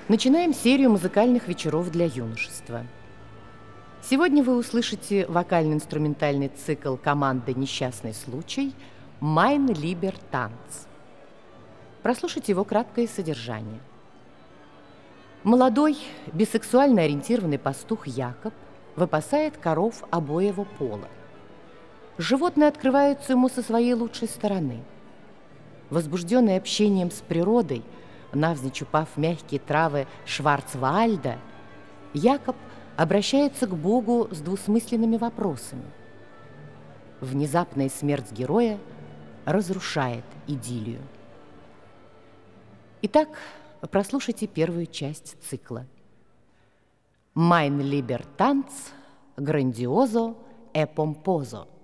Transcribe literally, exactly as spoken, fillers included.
Начинаем серию музыкальных вечеров для юношества. Сегодня вы услышите вокально-инструментальный цикл команды «Несчастный случай» «Mein lieber Tanz». Прослушайте его краткое содержание. Молодой, бисексуально ориентированный пастух Якоб выпасает коров обоего пола. Животные открываются ему со своей лучшей стороны. Возбужденный общением с природой, навзничь упав мягкие травы Шварцвальда, Якоб обращается к Богу с двусмысленными вопросами. Внезапная смерть героя разрушает идиллию. Итак, прослушайте первую часть цикла. «Mein lieber Tanz, грандиозо e pomposo».